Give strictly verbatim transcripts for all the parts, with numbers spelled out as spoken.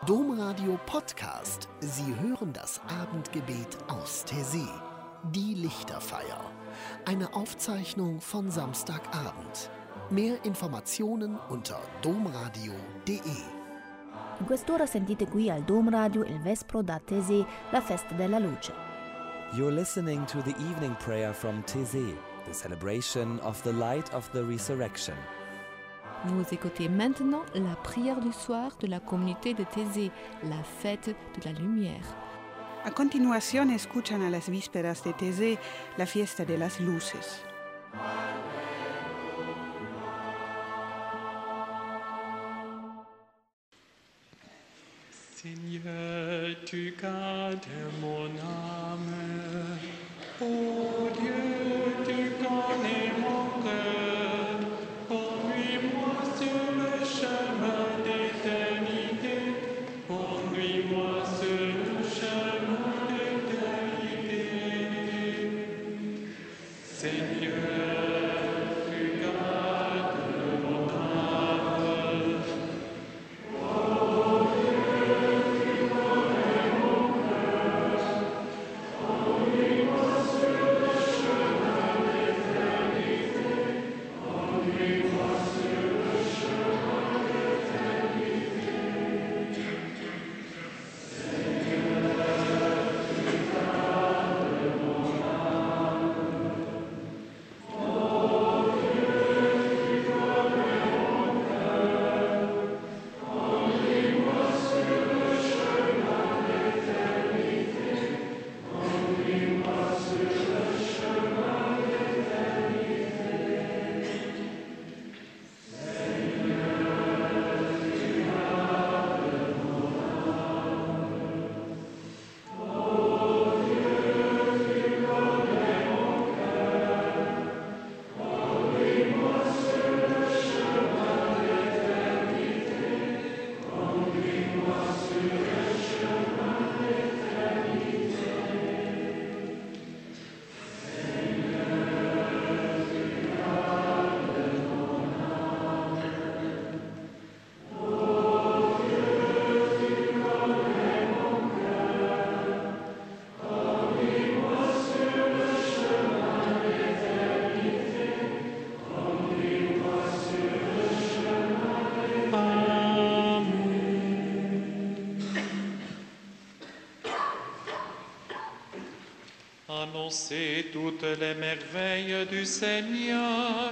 Domradio Podcast. Sie hören das Abendgebet aus Taizé. Die Lichterfeier. Eine Aufzeichnung von Samstagabend. Mehr Informationen unter domradio punto de. In quest'ora sentite qui al Dom Radio il Vespro da Taizé, la festa della luce. You're listening to the evening prayer from Taizé, the celebration of the light of the resurrection. Vous écoutez maintenant la prière du soir de la communauté de Taizé, la fête de la lumière. A continuación escuchan a las vísperas de Taizé, la fiesta de las luces. Seigneur, tu gardes mon âme. Ô Dieu, tu connais mon cœur. Conduis-moi sur le chemin d'éternité. Conduis-moi sur le chemin d'éternité. Seigneur, tu gardes mon âme. Annoncez toutes les merveilles du Seigneur.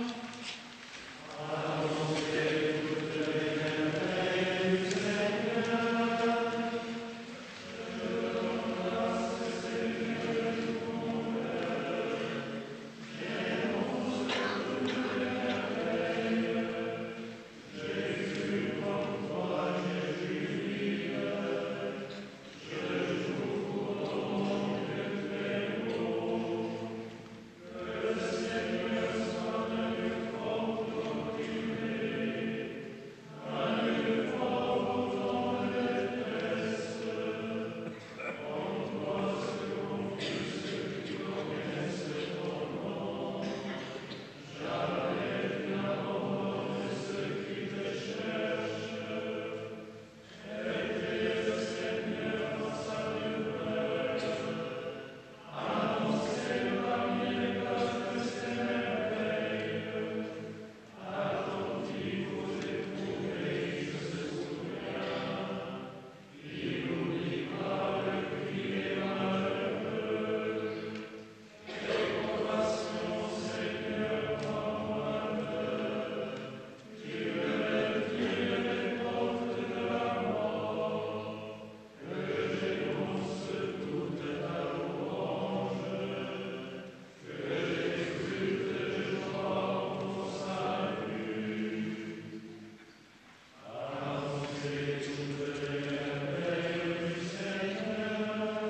Annoncez toutes les merveilles du Seigneur. Je rends grâce, Seigneur, mon Père. J'annonce toutes les merveilles. Jésus, en toi, Jésus vive. Je joue pour ton nom de très haut. Le Seigneur soit un fort occupé, un fort dans la détresse. En toi se confient ceux qui connaissent ton nom. Jamais n'abandonne ceux qui te cherchent. Aidez le Seigneur dans sa demeure. Annoncez parmi les peuples ses merveilles. Attentifs aux éprouvés, il se souvient. Il n'oublie pas le cri des malheureux. Aie compassion, Seigneur, pardonne. Tu relèves les portes de la mort. Que j'énonce toute ta louange. Que j'exulte de joie en ton salut. Annoncez toutes les merveilles du Seigneur.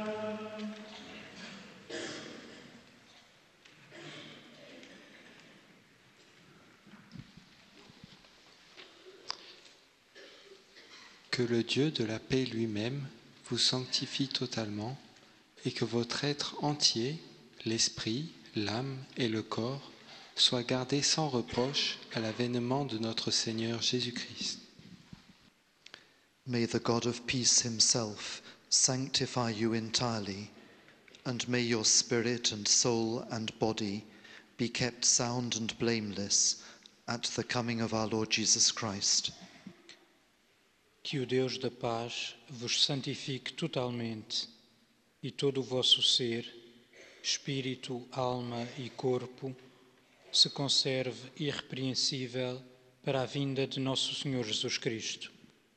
Que le Dieu de la paix lui-même vous sanctifie totalement et que votre être entier, l'esprit, l'âme et le corps, soient gardés sans reproche à l'avènement de notre Seigneur Jésus-Christ. May the God of peace himself sanctify you entirely, and may your spirit and soul and body be kept sound and blameless at the coming of our Lord Jesus Christ. Que o Deus da paz vos santifique totalmente, e todo o vosso ser, espírito, alma e corpo, se conserve irrepreensível para a vinda de nosso Senhor Jesus Cristo.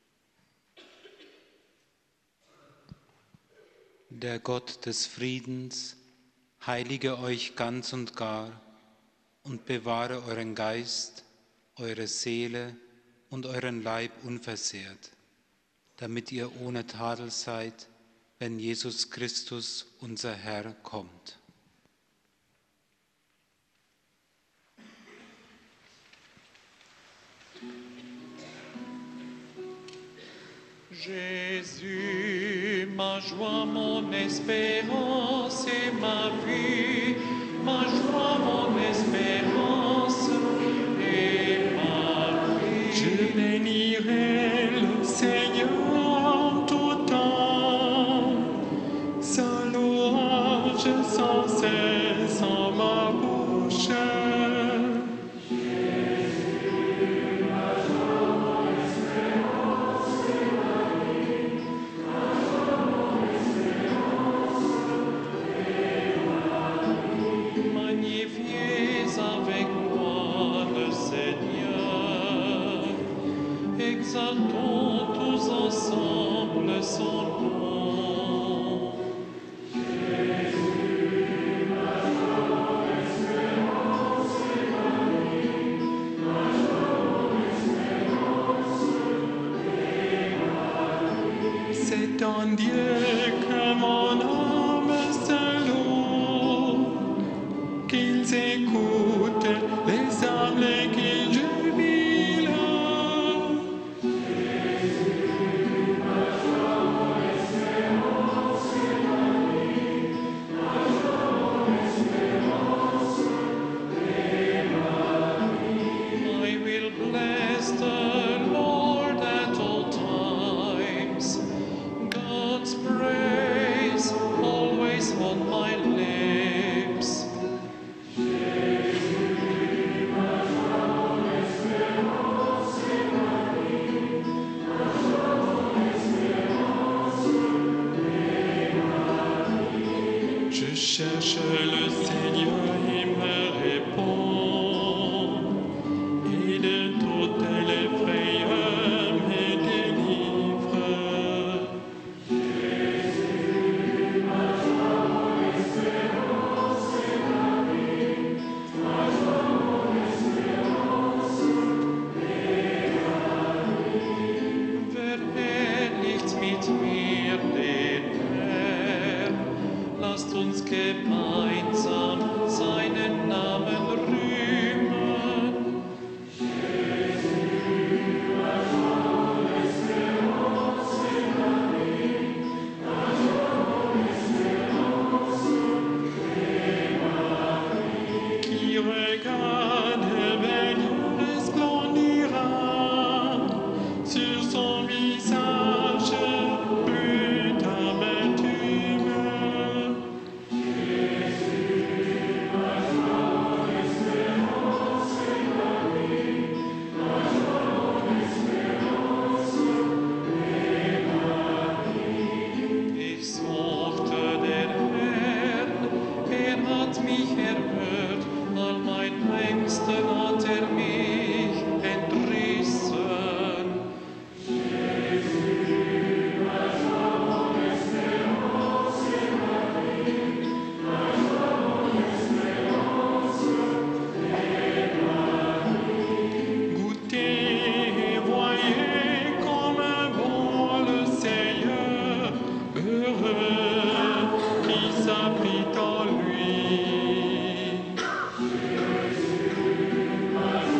Der Gott des Friedens heilige euch ganz und gar und bewahre euren Geist, eure Seele und euren Leib unversehrt, damit ihr ohne Tadel seid, wenn Jesus Christus, unser Herr, kommt. Jésus, ma joie, mon espérance et ma vie, ma joie, mon espérance et ma vie. Je bénirai le Seigneur en tout temps, sa louange sans cesse en ma bouche. Exaltons tous ensemble son nom. Jésus, ma joie, espérance et ma vie, ma joie, espérance et ma vie. C'est en Dieu que mon âme se loue, qu'ils écoutent les âmes et qu'ils jubilent. Cherche le Seigneur, il me répond, et de toutes les frayeurs me délivre. Jésus, ma joie, mon espérance et ma vie, ma joie, mon espérance et ma vie. Verherrlicht mit mir den Herrn, lasst uns gemeinsam seinen Namen rühmen. Jésus, ma joie, mon espérance et ma vie, ma joie, mon espérance et ma vie. Qui regarde venir resplendira sur son visage plus d'amertume. Amen.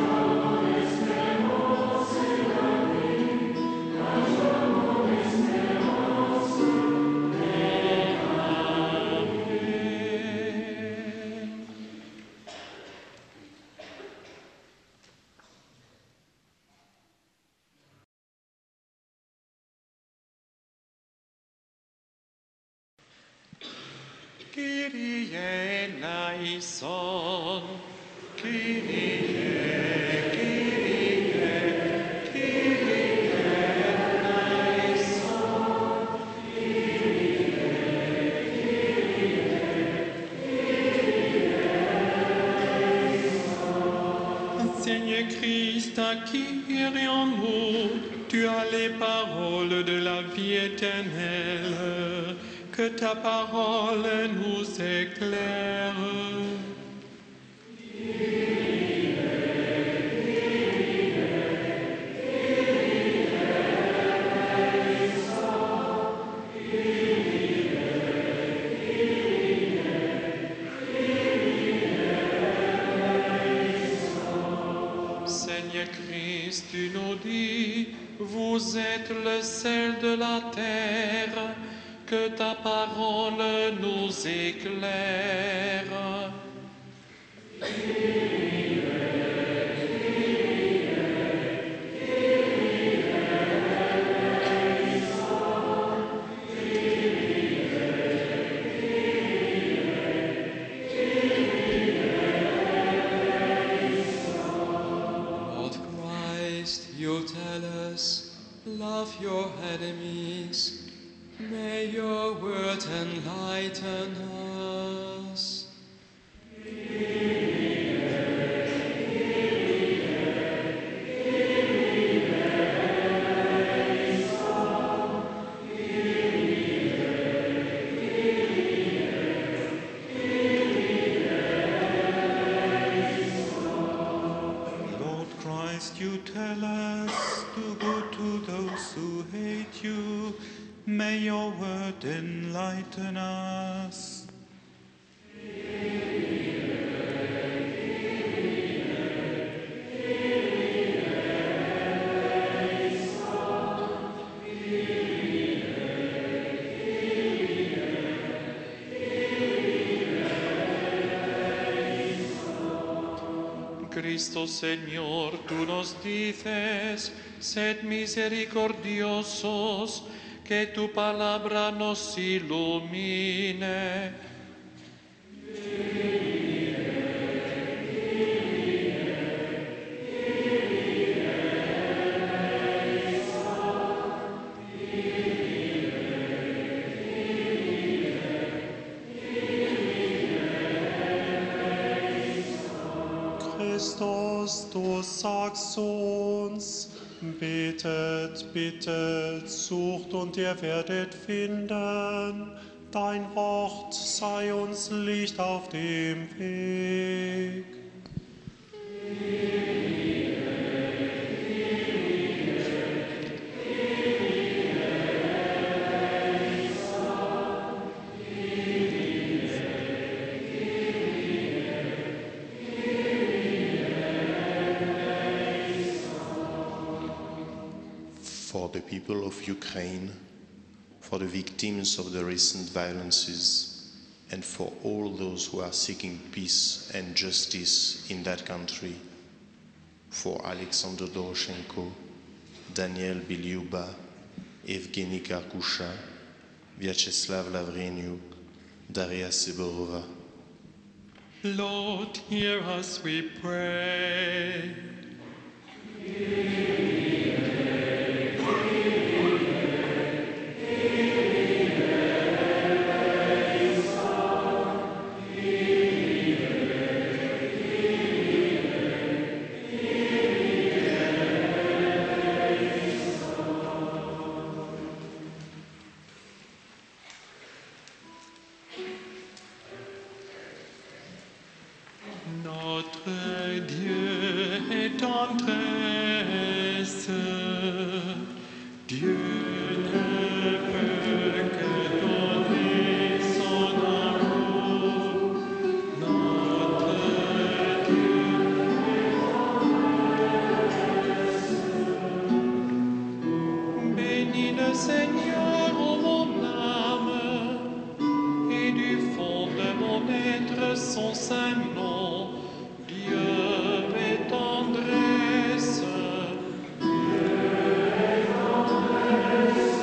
Kyrie eleison, Kyrie, Kyrie, Kyrie eleison, Kyrie. Seigneur Christ, à qui irions-nous? Tu as les paroles de la vie éternelle. Que ta parole nous éclaire. Seigneur Christ, tu nous dis, vous êtes le sel de la terre. Que ta parole nous éclaire. Lord Christ, you tell us, love your enemies. May your word enlighten us. Lord Christ, you tell us, do good to those who hate you. May your word enlighten us. Cristo Señor, tú nos dices, sed misericordiosos, que tu palabra nos ilumine. Christus, du sagst zu uns, betet, bittet, sucht und ihr werdet finden. Dein Wort sei uns Licht auf dem Weg. For the people of Ukraine, for the victims of the recent violences, and for all those who are seeking peace and justice in that country, for Alexander Doroshenko, Daniel Biliuba, Evgeny Karkusha, Vyacheslav Lavrenyuk, Daria Seborova. Lord, hear us, we pray. Notre Dieu est tendresse, Dieu ne peut que donner son amour. Notre Dieu bénis le Seigneur, ô mon âme, et du fond de mon être son saint nom. Tendresse, Dieu est tendresse.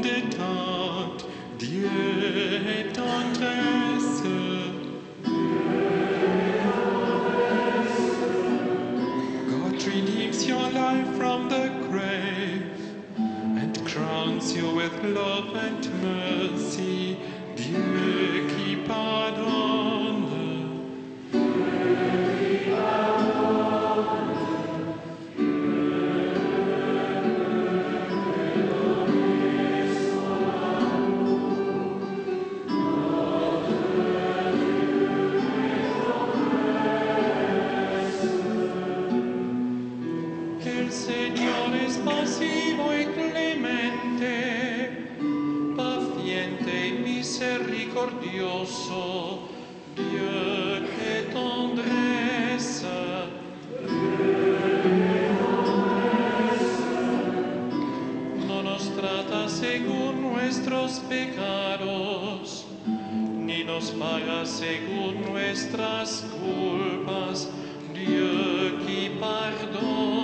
en détente, Dieu est tendresse. God redeems your life from the grave and crowns you with love and mercy. Dieu qui pardonne. El Señor es pasivo y clemente, paciente y misericordioso, Dieu de tendresse. No nos trata según nuestros pecados, ni nos paga según nuestras culpas, Dieu qui pardonne.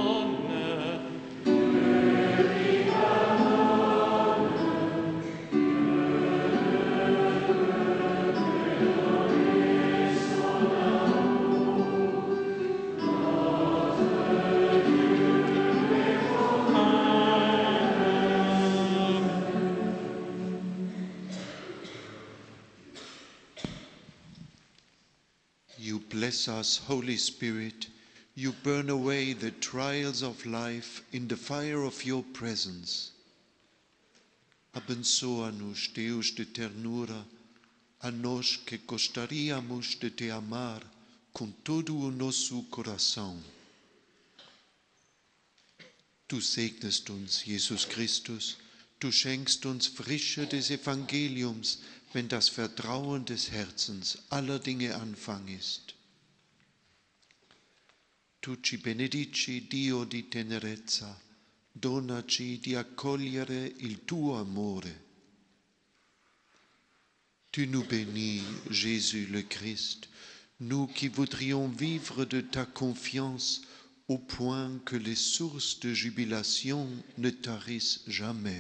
You bless us, Holy Spirit. You burn away the trials of life in the fire of your presence. Abençoa-nos, Deus de ternura, a nós que gostaríamos de te amar com todo o nosso coração. Du segnest uns, Jesus Christus, du schenkst uns Frische des Evangeliums, wenn das Vertrauen des Herzens aller Dinge Anfang ist. Tu ci benedici, Dio di tenerezza, donaci di accogliere il tuo amore. Tu nous bénis, Jésus le Christ, nous qui voudrions vivre de ta confiance au point que les sources de jubilation ne tarissent jamais.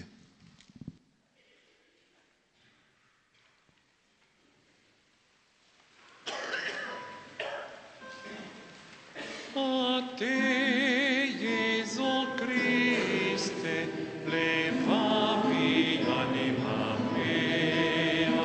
A te, Jesu Christe, levavi anima mea.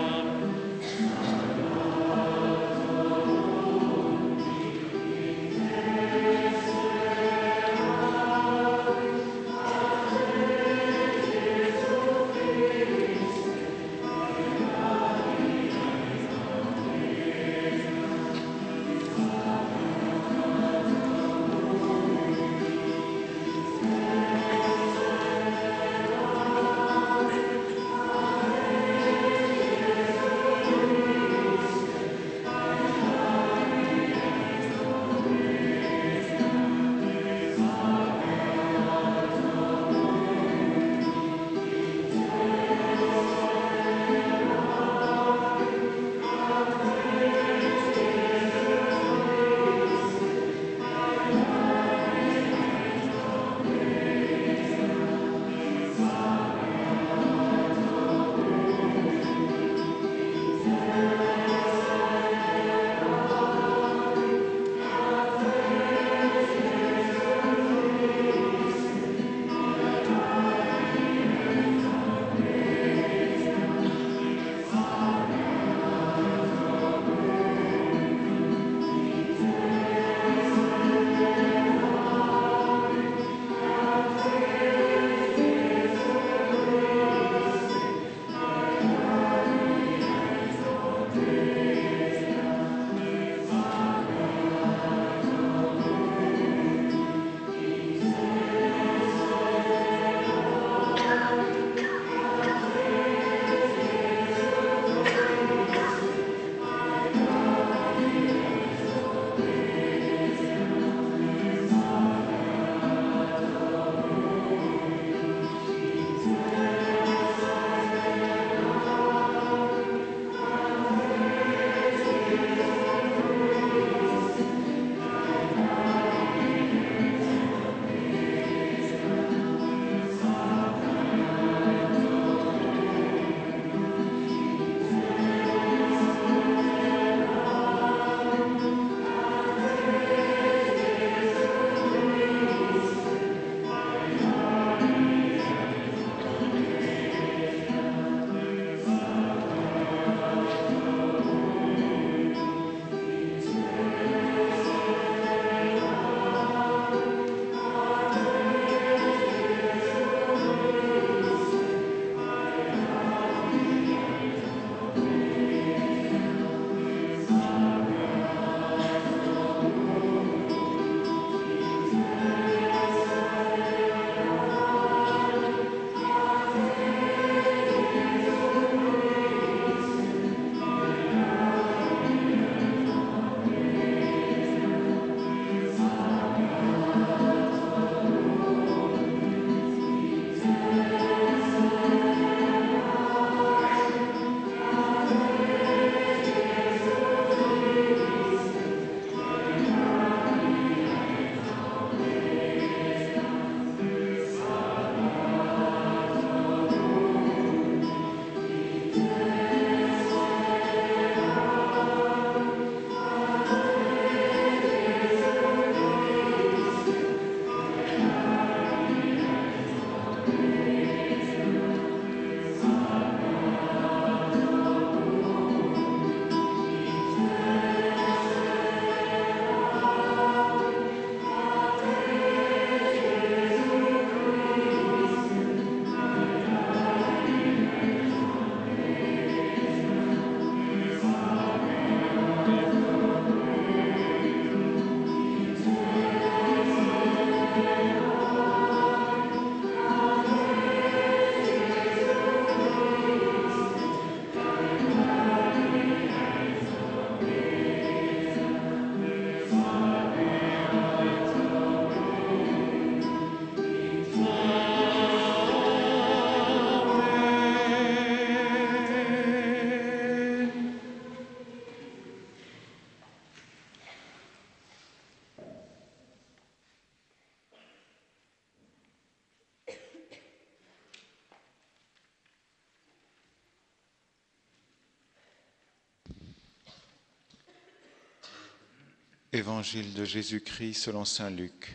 Évangile de Jésus-Christ selon saint Luc.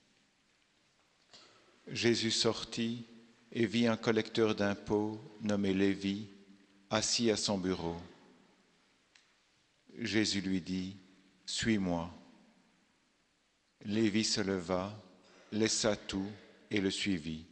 Jésus sortit et vit un collecteur d'impôts nommé Lévi, assis à son bureau. Jésus lui dit, « Suis-moi ». Lévi se leva, laissa tout et le suivit.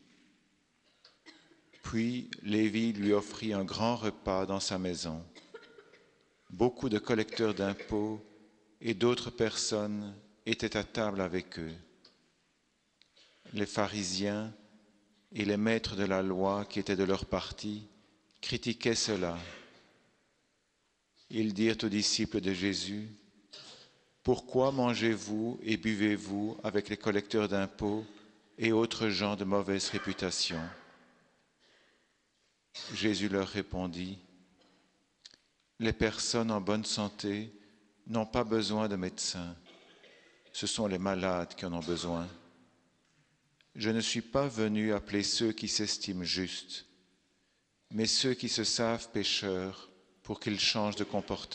Puis Lévi lui offrit un grand repas dans sa maison. Beaucoup de collecteurs d'impôts et d'autres personnes étaient à table avec eux. Les pharisiens et les maîtres de la loi qui étaient de leur parti critiquaient cela. Ils dirent aux disciples de Jésus, « Pourquoi mangez-vous et buvez-vous avec les collecteurs d'impôts et autres gens de mauvaise réputation ?» Jésus leur répondit, « Les personnes en bonne santé n'ont pas besoin de médecins, ce sont les malades qui en ont besoin. Je ne suis pas venu appeler ceux qui s'estiment justes, mais ceux qui se savent pécheurs pour qu'ils changent de comportement. »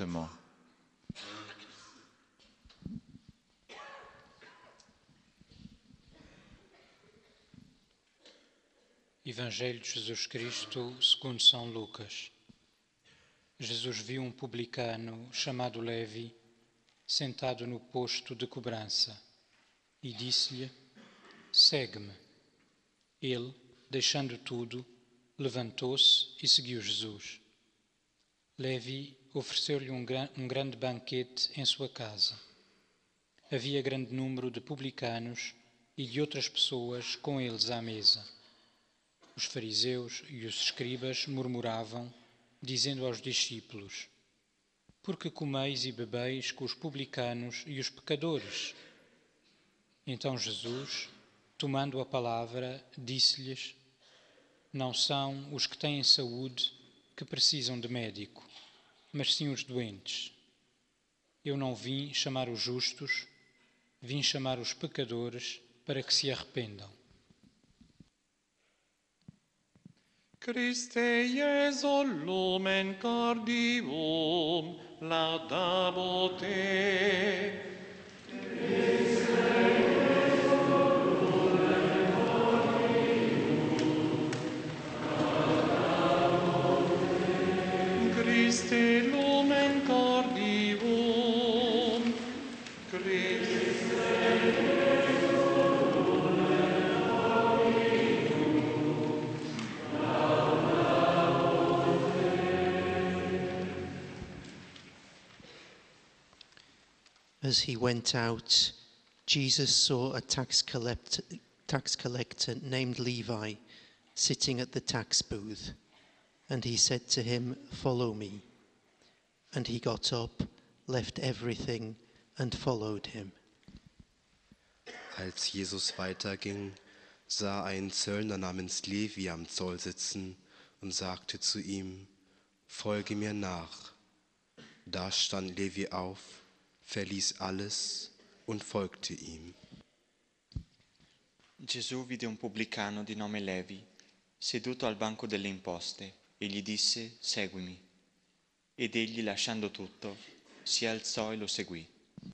Evangelho de Jesus Cristo segundo São Lucas. Jesus viu um publicano chamado Levi sentado no posto de cobrança e disse-lhe, segue-me. Ele, deixando tudo, levantou-se e seguiu Jesus. Levi ofereceu-lhe um, gran- um grande banquete em sua casa. Havia grande número de publicanos e de outras pessoas com eles à mesa. Os fariseus e os escribas murmuravam, dizendo aos discípulos, por que comeis e bebeis com os publicanos e os pecadores? Então Jesus, tomando a palavra, disse-lhes, não são os que têm saúde que precisam de médico, mas sim os doentes. Eu não vim chamar os justos, vim chamar os pecadores para que se arrependam. Christe Jesu lumen cardium, laudabo te. Christe lumen cardium, Christe As he went out, Jesus saw a tax collector, tax collector named Levi sitting at the tax booth, and he said to him, "Follow me." And he got up, left everything, and followed him. Als Jesus weiterging, sah er einen Zöllner namens Levi am Zoll sitzen und sagte zu ihm, "Folge mir nach." Da stand Levi auf, verließ alles und folgte ihm. Gesù vide un pubblicano di nome Levi seduto al banco delle imposte e gli disse, "Seguimi." Ed egli, lasciando tutto, si alzò e lo seguì.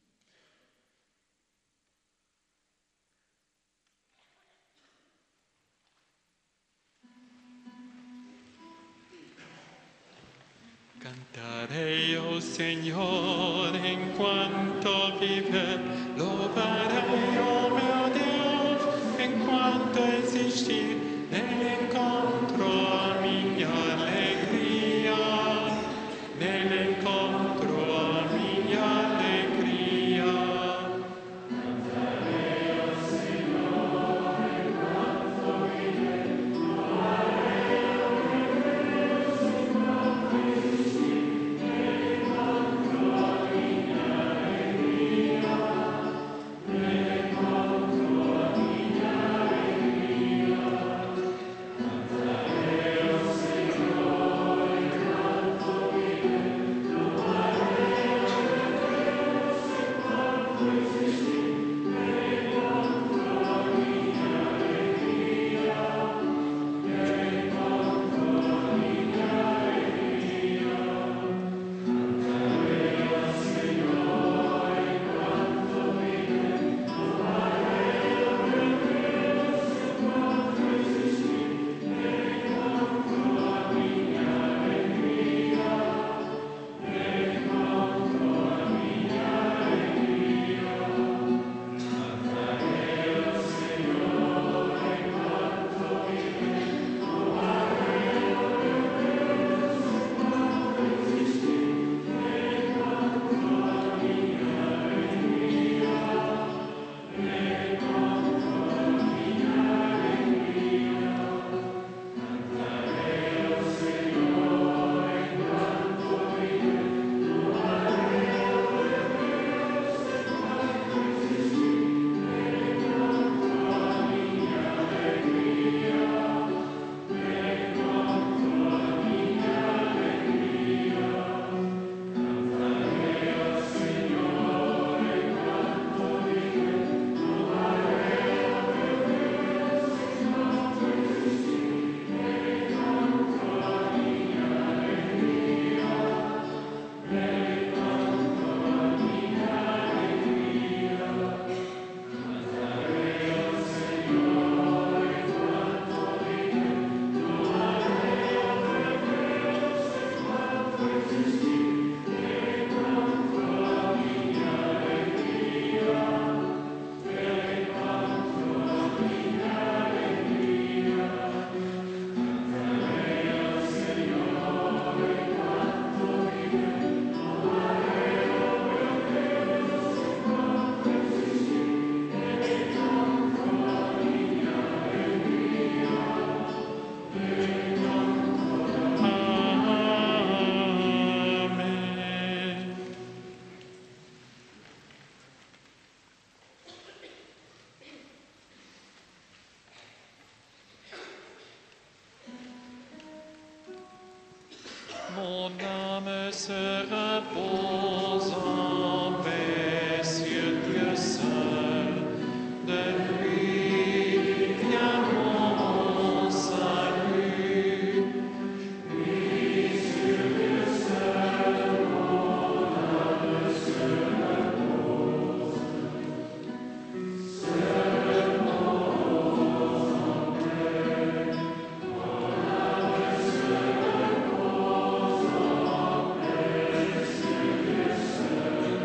Cantarei, oh Señor, en cuanto vive, lovarei, oh meu Deus, en cuanto existir, nell'incontro a minha alegria, nell'incontro a minha alegria. Cantarei, oh Señor, en quanto vive, lovarei, oh meu Deus, en quanto existir, nell'incontro a minha alegria, nell'incontro a minha alegria. Mon âme se repose en paix sur Dieu seul. De lui vient mon salut. Oui, sur Dieu seul, mon âme se repose. Se repose en paix. Mon âme se repose en paix sur Dieu seul.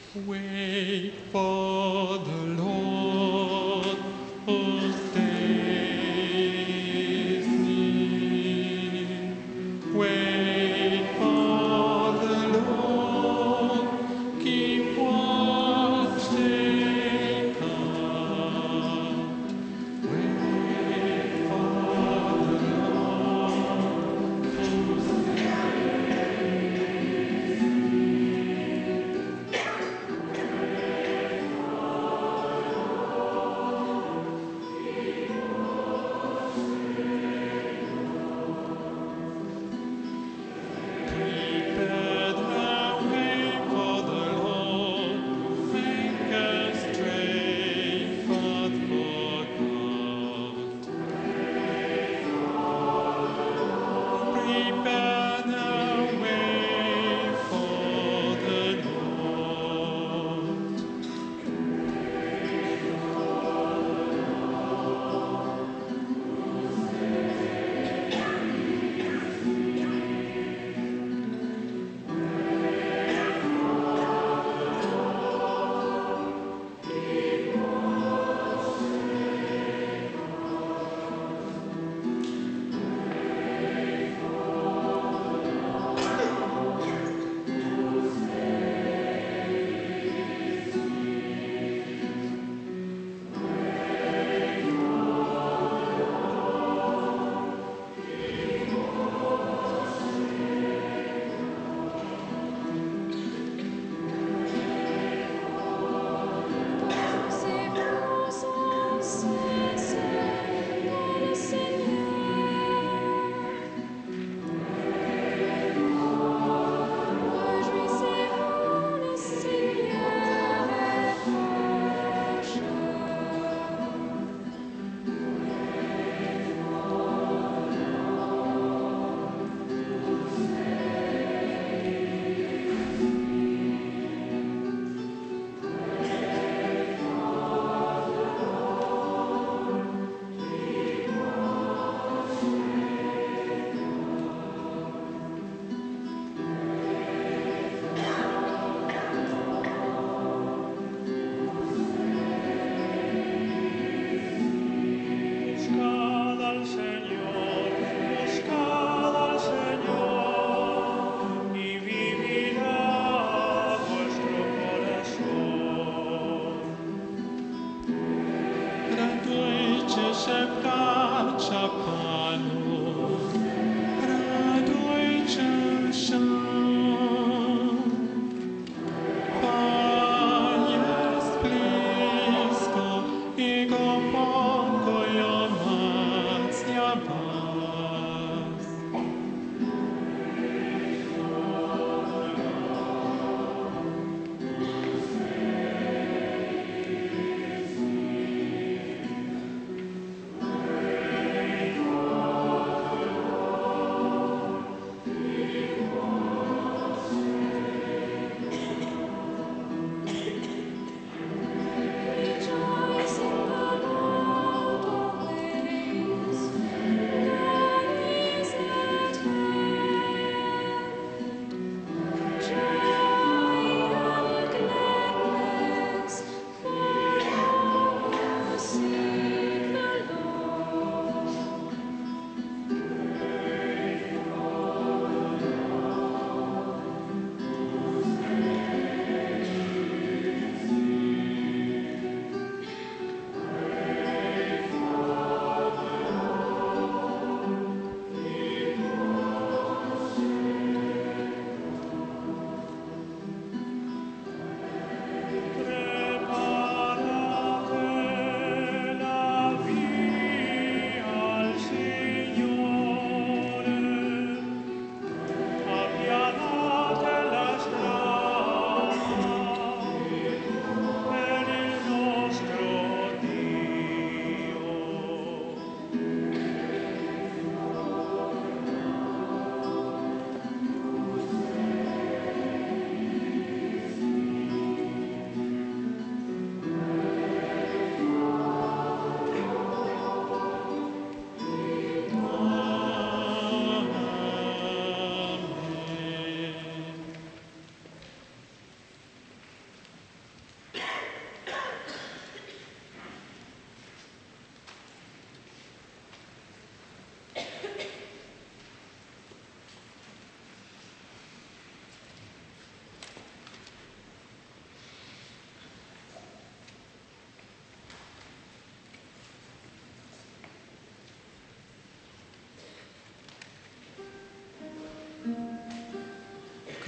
Wait for the Lord whose day is near. Wait for the Lord, keep watching up. Wait for the Lord whose day is near.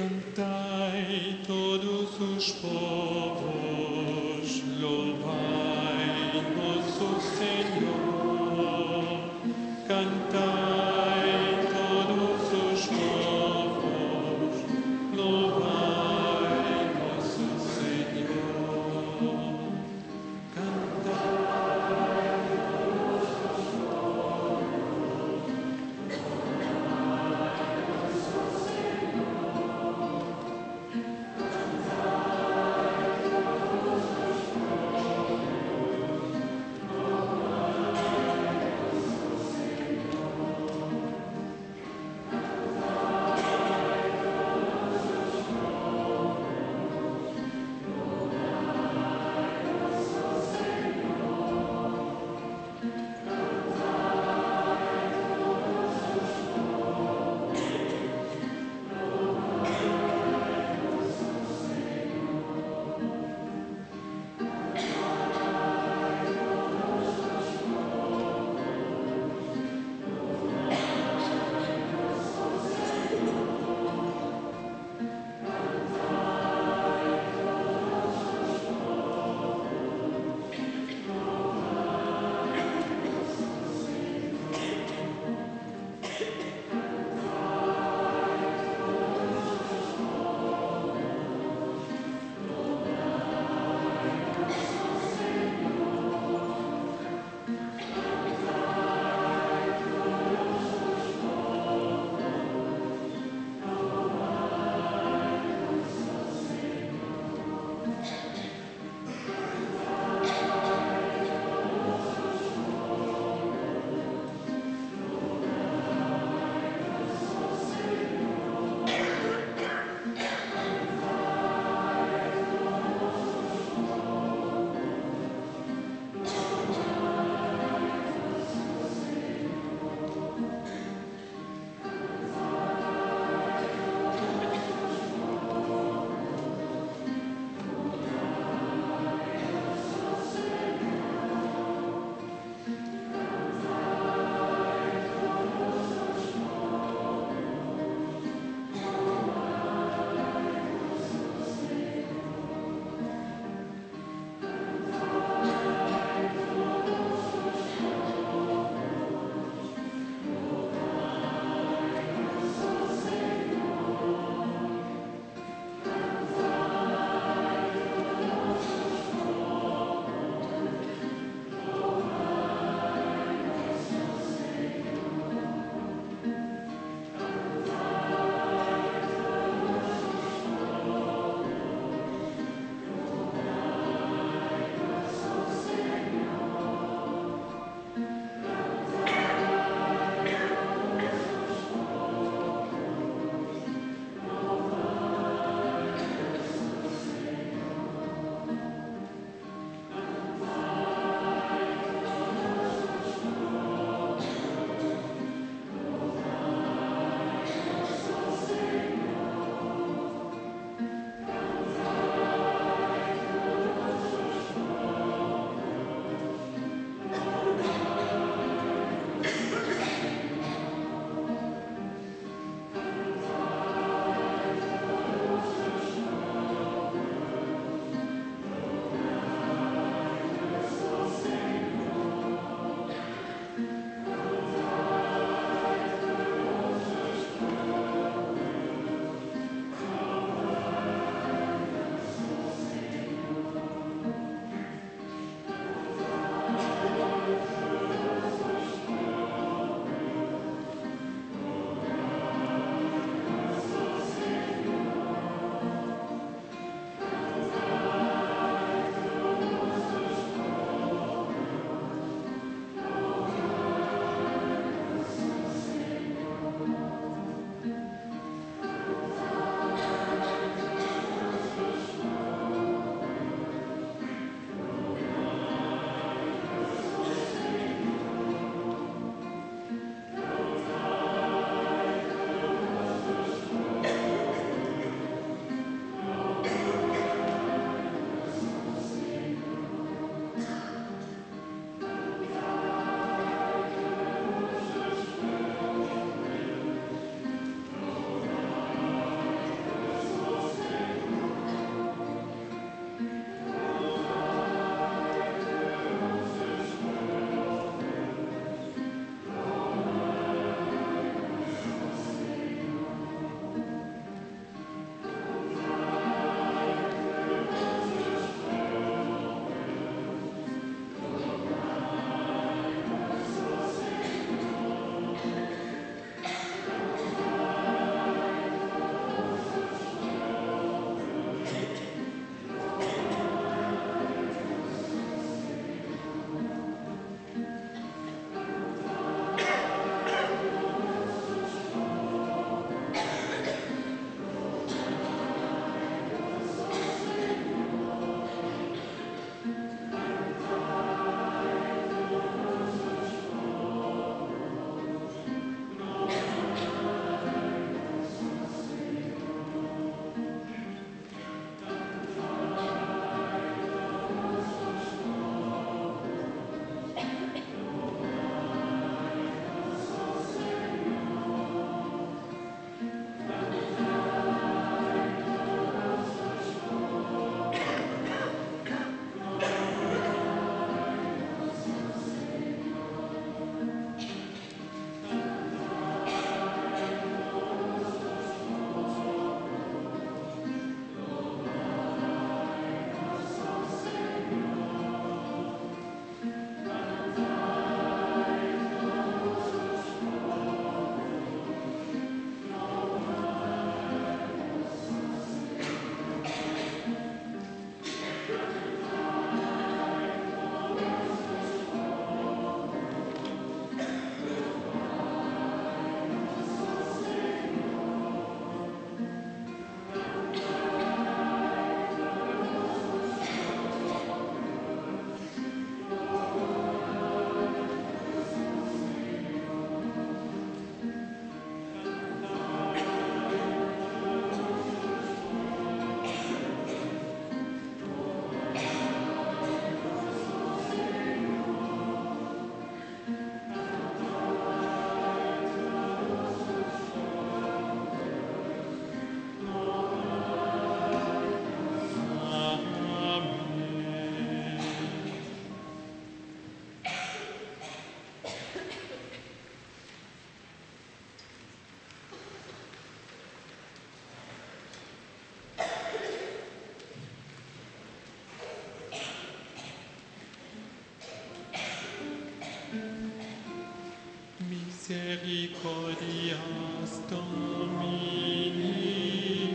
Cantai todos os povos, louvai nosso Senhor. Cantai todos os povos, louvai nosso Senhor. Cantai todos os povos, louvai nosso Senhor. Cantai todos os povos, louvai nosso Senhor. misericordias Domini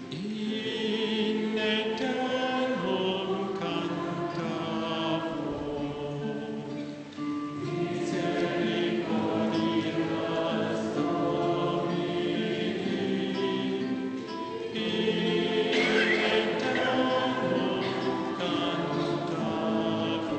in aeternum cantavor. Misericordias Domini in aeternum cantavor.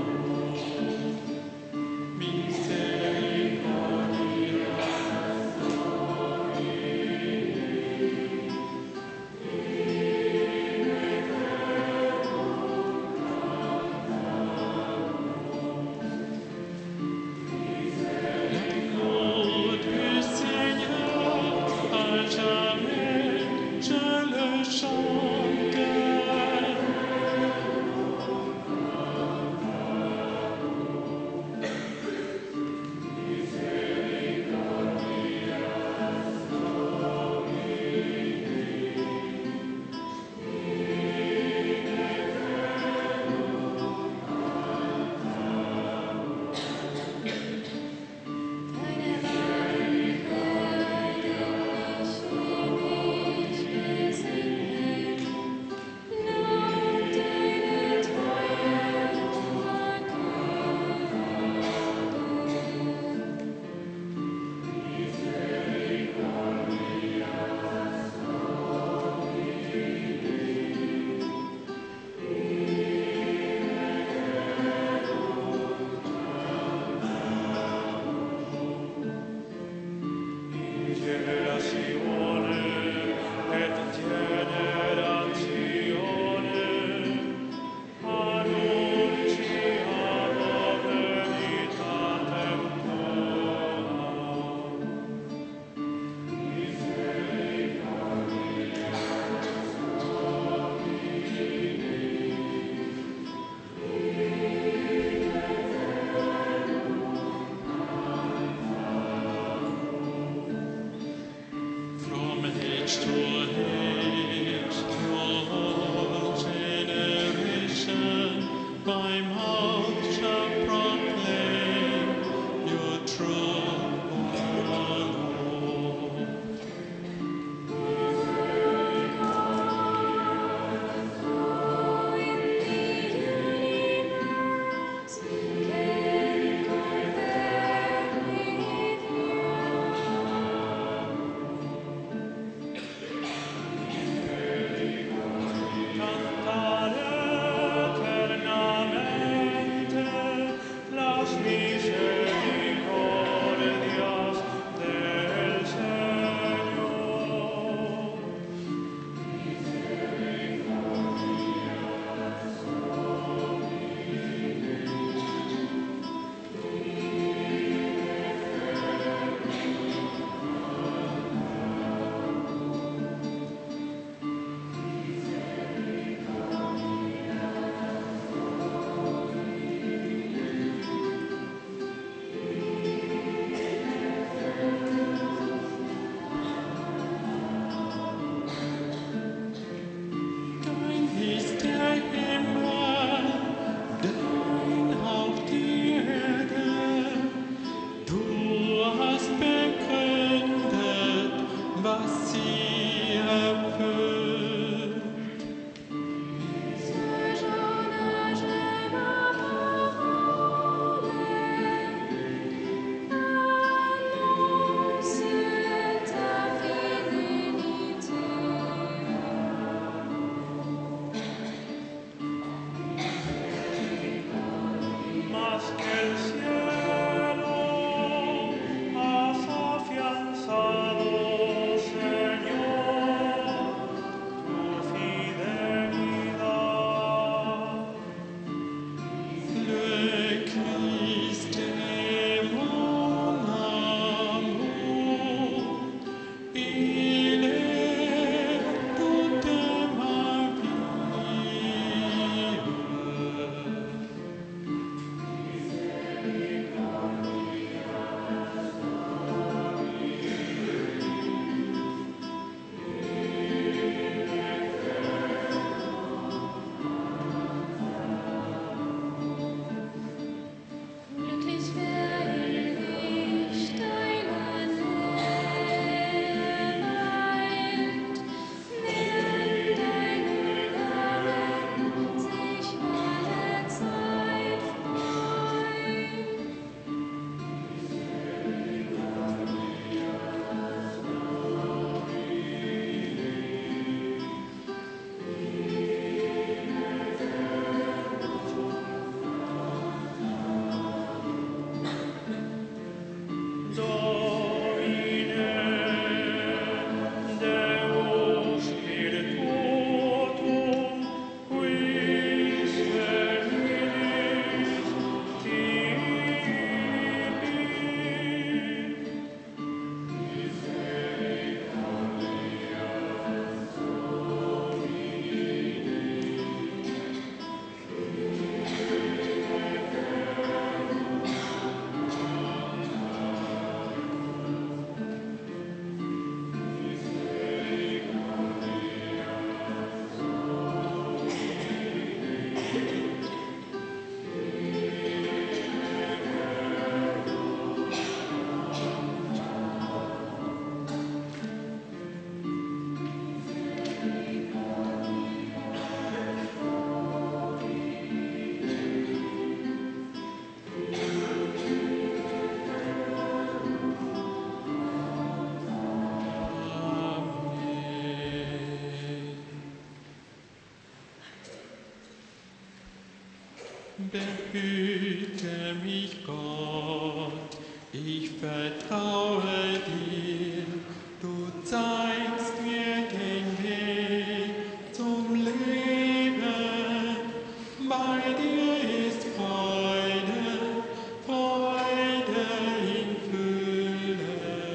Behüte mich Gott, ich vertraue dir, du zeigst mir den Weg zum Leben. Bei dir ist Freude, Freude in Fülle.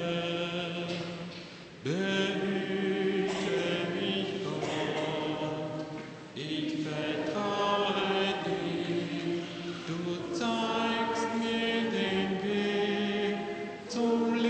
Behüte mich Gott, ich vertraue dir, du zeigst mir den Weg zum Leben.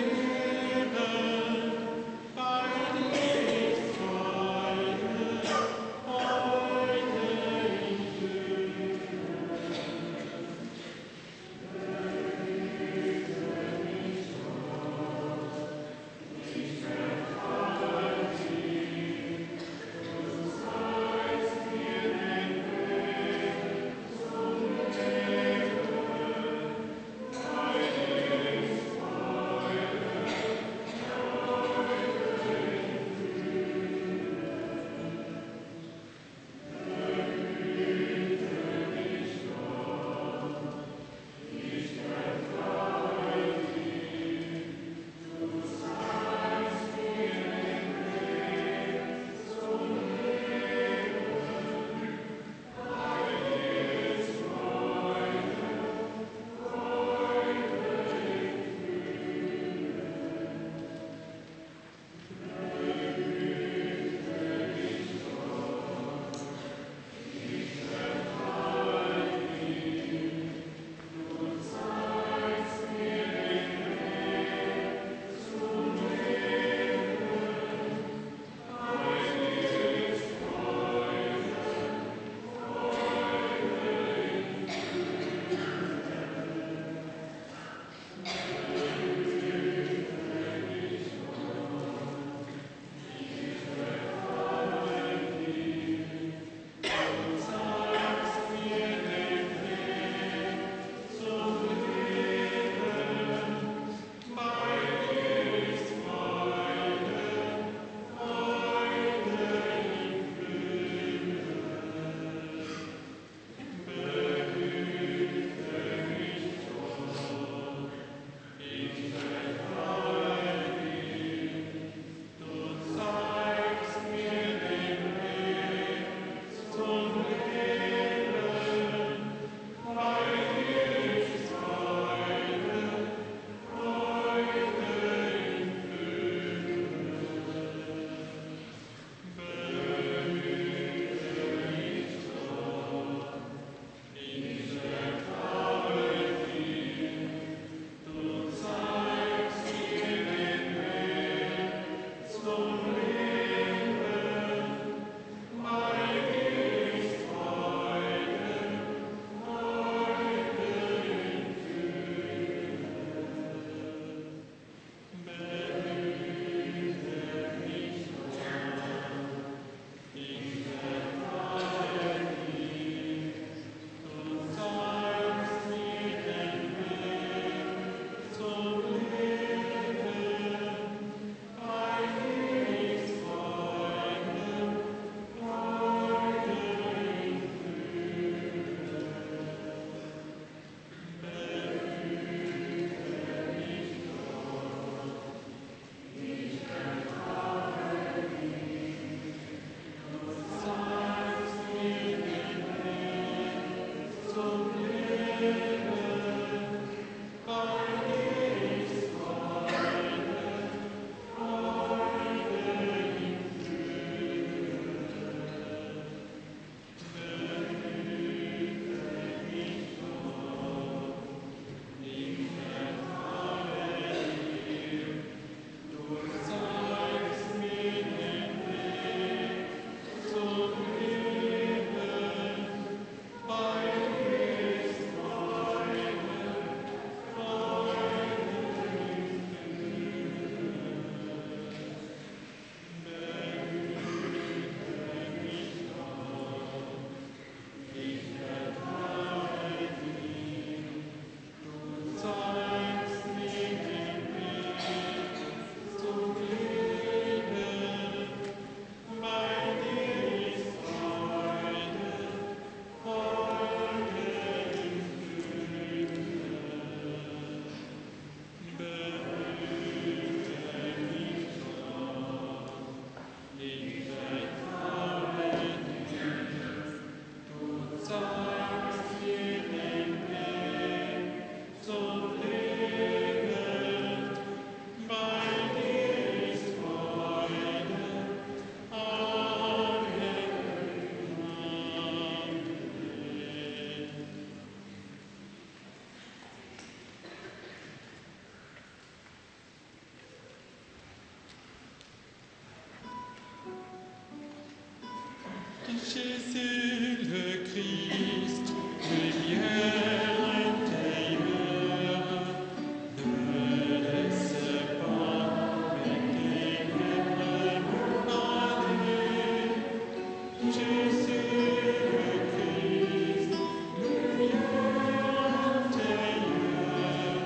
Jésus le Christ, lumière intérieure, ne laisse pas mes ténèbres m'avaler. Jésus le Christ, lumière intérieure,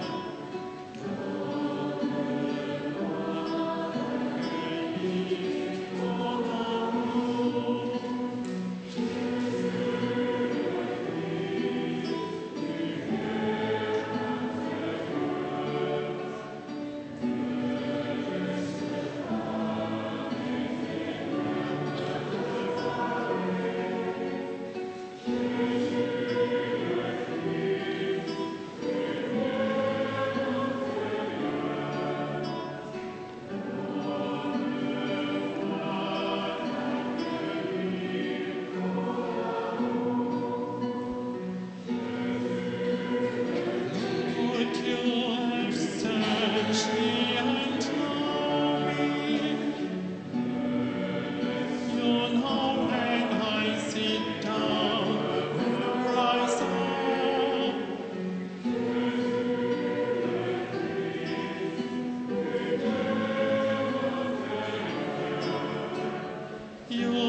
donne-moi accueillir ton amour. Would you have searched me and known me? You know when I sit down, when I rise up. You